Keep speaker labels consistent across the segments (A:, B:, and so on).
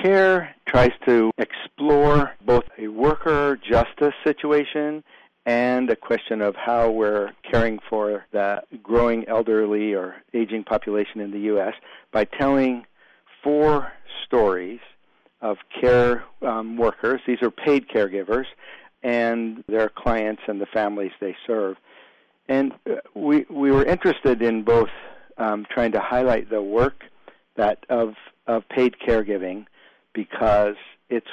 A: Care tries to explore both a worker justice situation and a question of how we're caring for the growing elderly or aging population in the U.S. by telling 4 stories of care workers. These are paid caregivers and their clients and the families they serve. And we were interested in both trying to highlight the work that of paid caregiving, because it's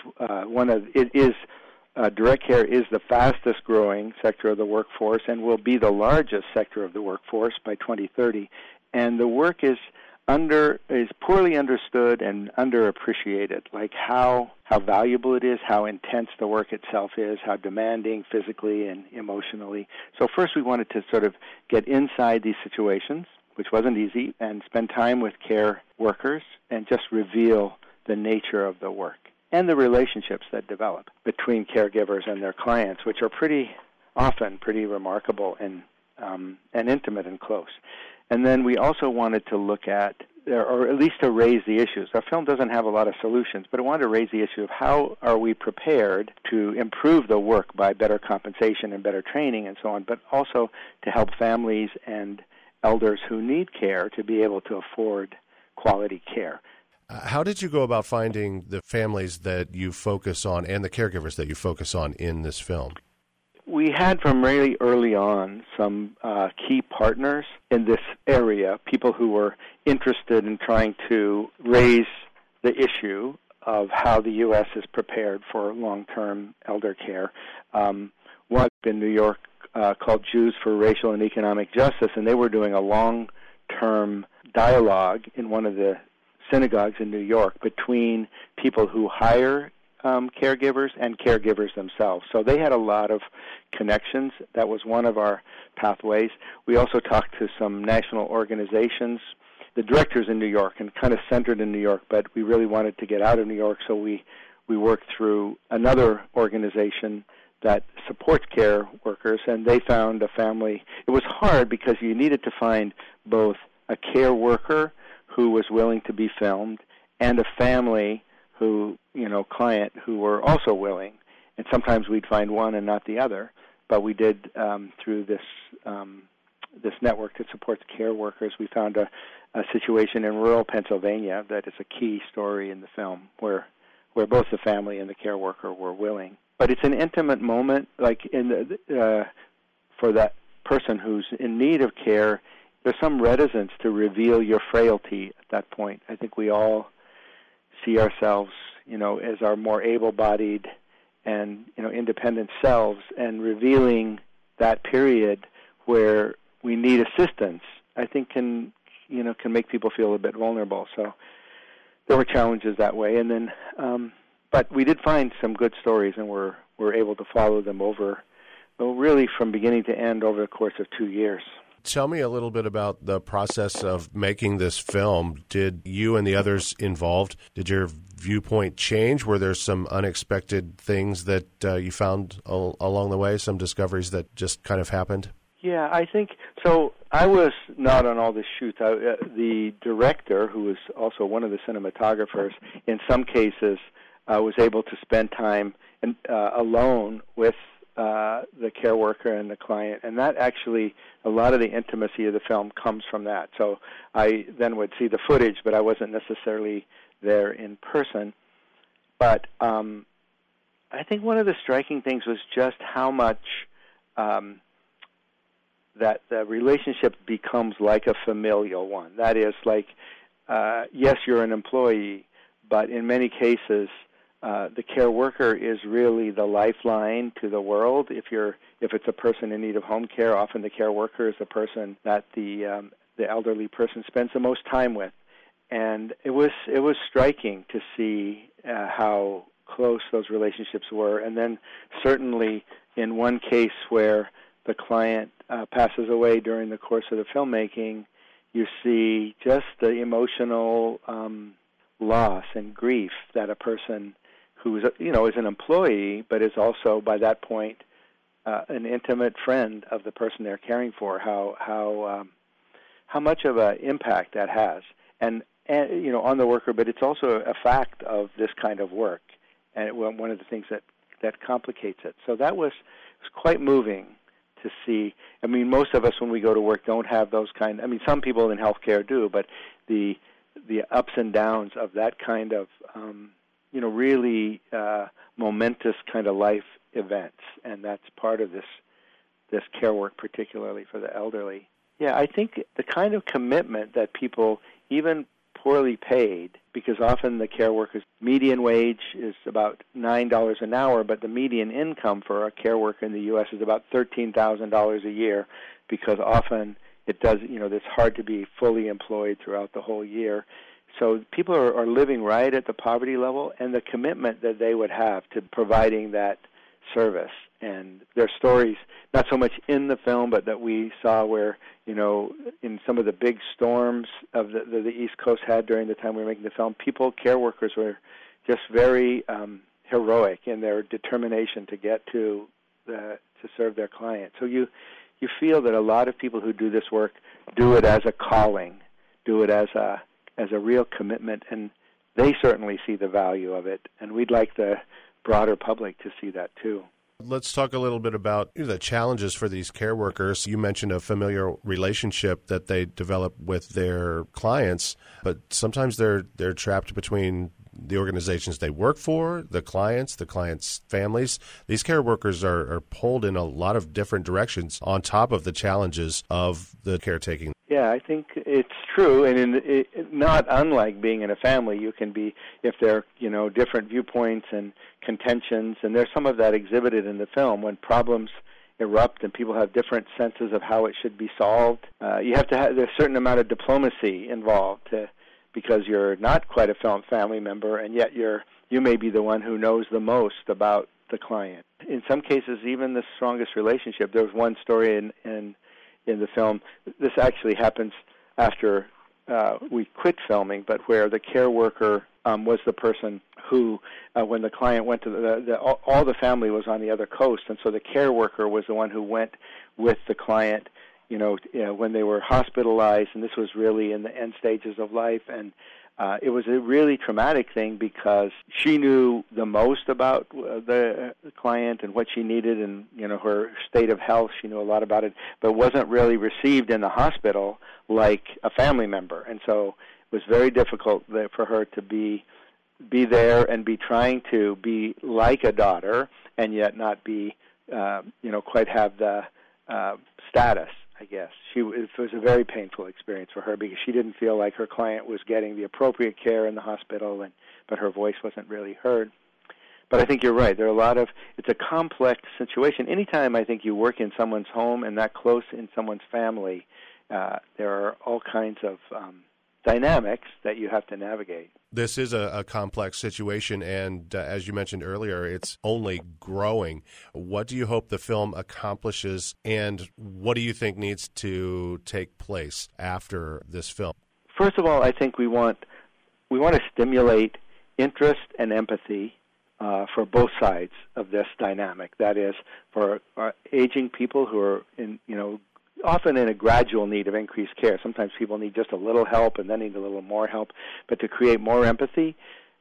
A: direct care is the fastest growing sector of the workforce and will be the largest sector of the workforce by 2030. And the work is poorly understood and underappreciated, like how valuable it is, how intense the work itself is, how demanding physically and emotionally. So first we wanted to sort of get inside these situations, which wasn't easy, and spend time with care workers and just reveal the nature of the work and the relationships that develop between caregivers and their clients, which are pretty remarkable and intimate and close. And then we also wanted to look at, or at least to raise the issues. Our film doesn't have a lot of solutions, but it wanted to raise the issue of how are we prepared to improve the work by better compensation and better training and so on, but also to help families and elders who need care to be able to afford quality care.
B: How did you go about finding the families that you focus on and the caregivers that you focus on in this film?
A: We had from really early on some key partners in this area, people who were interested in trying to raise the issue of how the U.S. is prepared for long-term elder care. One in New York called Jews for Racial and Economic Justice, and they were doing a long-term dialogue in one of the synagogues in New York between people who hire caregivers and caregivers themselves. So they had a lot of connections. That was one of our pathways. We also talked to some national organizations, the directors in New York, and kind of centered in New York, but we really wanted to get out of New York, so we worked through another organization that supports care workers, and they found a family. It was hard because you needed to find both a care worker who was willing to be filmed and a family client who were also willing. And sometimes we'd find one and not the other, but we did through this network that supports care workers. We found a situation in rural Pennsylvania that is a key story in the film where both the family and the care worker were willing. But it's an intimate moment, like for that person who's in need of care. There's some reticence to reveal your frailty at that point. I think we all see ourselves, as our more able-bodied and, independent selves, and revealing that period where we need assistance, I think can make people feel a bit vulnerable. So there were challenges that way. And then, but we did find some good stories, and we're able to follow them really from beginning to end over the course of 2 years.
B: Tell me a little bit about the process of making this film. Did you and the others involved, did your viewpoint change? Were there some unexpected things that you found along the way, some discoveries that just kind of happened?
A: Yeah, I think so. I was not on all the shoots. The director, who was also one of the cinematographers, in some cases was able to spend time alone with the care worker and the client, and that actually, a lot of the intimacy of the film comes from that. So I then would see the footage, but I wasn't necessarily there in person. But I think one of the striking things was just how much that the relationship becomes like a familial one. That is, like, yes, you're an employee, but in many cases, the care worker is really the lifeline to the world. If it's a person in need of home care, often the care worker is the person that the elderly person spends the most time with. And it was striking to see how close those relationships were. And then certainly in one case where the client passes away during the course of the filmmaking, you see just the emotional loss and grief that a person who is an employee, but is also by that point an intimate friend of the person they're caring for. How much of an impact that has, and and on the worker, but it's also a fact of this kind of work, and one of the things that complicates it. So that was quite moving to see. I mean, most of us when we go to work don't have those kind. I mean, some people in healthcare do, but the ups and downs of that kind of really momentous kind of life events, and that's part of this care work, particularly for the elderly. Yeah, I think the kind of commitment that people, even poorly paid, because often the care workers' median wage is about $9 an hour, but the median income for a care worker in the U.S. is about $13,000 a year, because often it's hard to be fully employed throughout the whole year. So people are living right at the poverty level, and the commitment that they would have to providing that service. And there are stories, not so much in the film, but that we saw where, in some of the big storms of the East Coast had during the time we were making the film, care workers were just very heroic in their determination to get to serve their clients. So you feel that a lot of people who do this work do it as a calling, do it as a real commitment, and they certainly see the value of it, and we'd like the broader public to see that too.
B: Let's talk a little bit about the challenges for these care workers. You mentioned a familiar relationship that they develop with their clients, but sometimes they're trapped between the organizations they work for, the clients' families. These care workers are pulled in a lot of different directions on top of the challenges of the caretaking.
A: Yeah, I think it's true, and not unlike being in a family, you can be, if there are, different viewpoints and contentions, and there's some of that exhibited in the film when problems erupt and people have different senses of how it should be solved. You have to have there's a certain amount of diplomacy involved because you're not quite a family member, and yet you may be the one who knows the most about the client. In some cases, even the strongest relationship. There was one story in the film. This actually happens after we quit filming, but where the care worker was the person who, when the client went to all the family was on the other coast, and so the care worker was the one who went with the client, when they were hospitalized, and this was really in the end stages of life, and it was a really traumatic thing because she knew the most about the client and what she needed and, her state of health. She knew a lot about it, but wasn't really received in the hospital like a family member. And so it was very difficult for her to be there and be trying to be like a daughter and yet not be, quite have the status, I guess. It was a very painful experience for her because she didn't feel like her client was getting the appropriate care in the hospital, but her voice wasn't really heard. But I think you're right. It's a complex situation. Anytime I think you work in someone's home and that close in someone's family, there are all kinds of dynamics that you have to navigate.
B: This is a complex situation, and as you mentioned earlier, it's only growing. What do you hope the film accomplishes, and what do you think needs to take place after this film?
A: First of all, I think we want to stimulate interest and empathy for both sides of this dynamic. That is, for aging people who are often in a gradual need of increased care. Sometimes people need just a little help and then need a little more help. But to create more empathy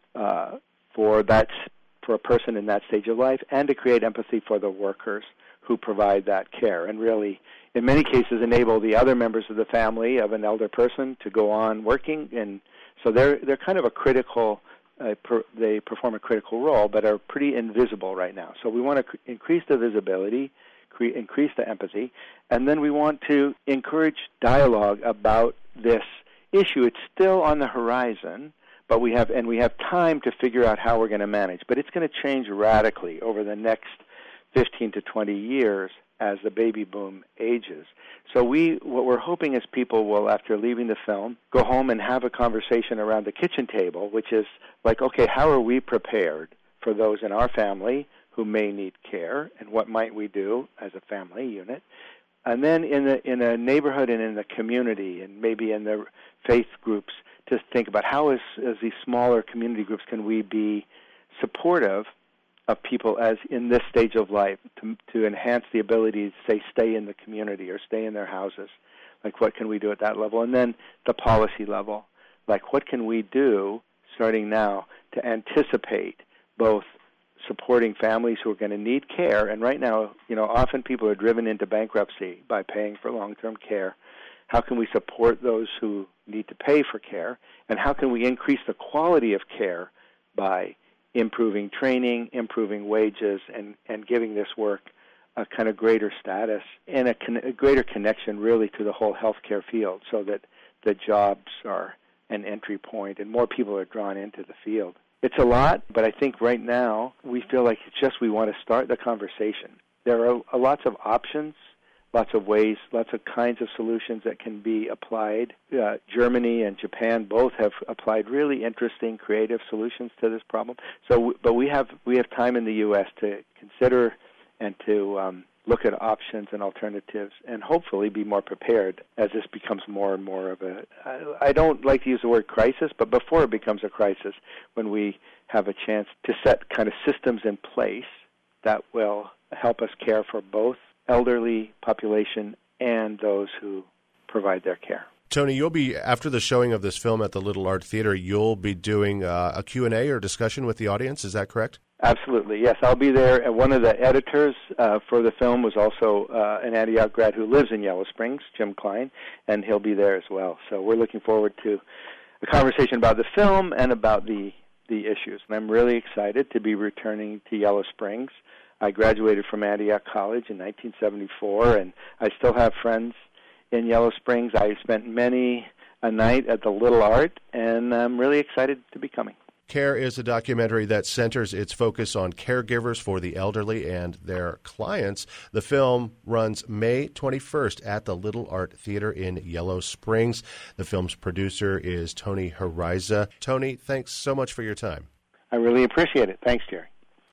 A: for a person in that stage of life, and to create empathy for the workers who provide that care, and really, in many cases, enable the other members of the family of an elder person to go on working. And so they're kind of a critical. They perform a critical role, but are pretty invisible right now. So we want to increase the visibility, increase the empathy, and then we want to encourage dialogue about this issue. It's still on the horizon, but we have time to figure out how we're going to manage. But it's going to change radically over the next 15 to 20 years as the baby boom ages. So what we're hoping is people will, after leaving the film, go home and have a conversation around the kitchen table, which is like, okay, how are we prepared for those in our family who may need care, and what might we do as a family unit? And then in a neighborhood and in the community and maybe in the faith groups, to think about how as these smaller community groups can we be supportive of people as in this stage of life to enhance the ability to, say, stay in the community or stay in their houses. Like, what can we do at that level? And then the policy level. like what can we do starting now to anticipate both supporting families who are going to need care, and right now, often people are driven into bankruptcy by paying for long-term care. How can we support those who need to pay for care, and how can we increase the quality of care by improving training, improving wages, and giving this work a kind of greater status and a greater connection really to the whole healthcare field, so that the jobs are an entry point and more people are drawn into the field. It's a lot, but I think right now we feel like it's just we want to start the conversation. There are lots of options, lots of ways, lots of kinds of solutions that can be applied. Germany and Japan both have applied really interesting, creative solutions to this problem. But we have time in the U.S. to consider and to look at options and alternatives, and hopefully be more prepared as this becomes more and more of I don't like to use the word crisis, but before it becomes a crisis, when we have a chance to set kind of systems in place that will help us care for both elderly population and those who provide their care.
B: Tony, you'll be, after the showing of this film at the Little Art Theater, you'll be doing a Q&A or discussion with the audience. Is that correct?
A: Absolutely, yes. I'll be there. And one of the editors for the film was also an Antioch grad who lives in Yellow Springs, Jim Klein, and he'll be there as well. So we're looking forward to a conversation about the film and about the issues. And I'm really excited to be returning to Yellow Springs. I graduated from Antioch College in 1974, and I still have friends in Yellow Springs. I spent many a night at the Little Art, and I'm really excited to be coming.
B: Care is a documentary that centers its focus on caregivers for the elderly and their clients. The film runs May 21st at the Little Art Theater in Yellow Springs. The film's producer is Tony Horiza. Tony, thanks so much for your time.
A: I really appreciate it. Thanks, Jerry.